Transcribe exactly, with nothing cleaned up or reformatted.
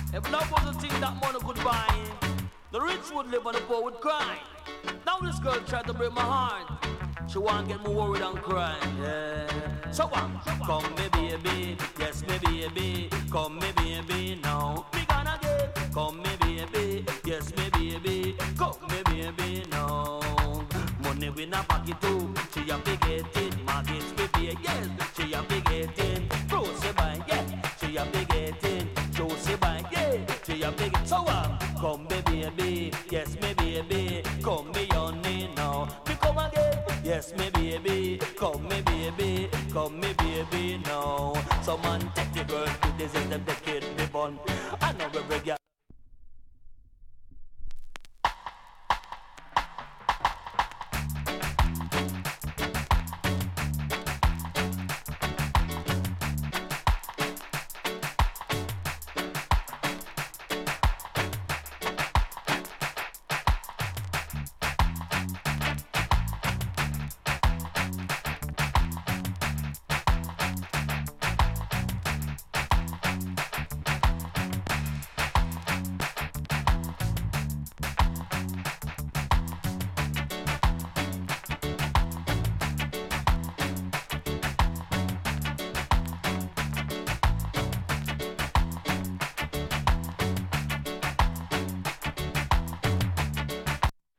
If love was a thing that money could buy, the rich would live and the poor would cry. Now this girl tried to break my heart. She want get me worried and cry. Yeah. So um, come me baby, yes me baby, come me baby now. We gonna get, come me baby, yes me baby, come me baby now. Money we na pocket too, she a big get it, mortgage we pay, yes, she a big get it. Grocery buy, yeah, she a big get it. Josie buy, yeah, she a big. So um, come me baby, yes me baby, come me honey now. Me come again, yes me baby, come me baby, come me baby now. So man take the girl to this is them the kid me born. I know every girl.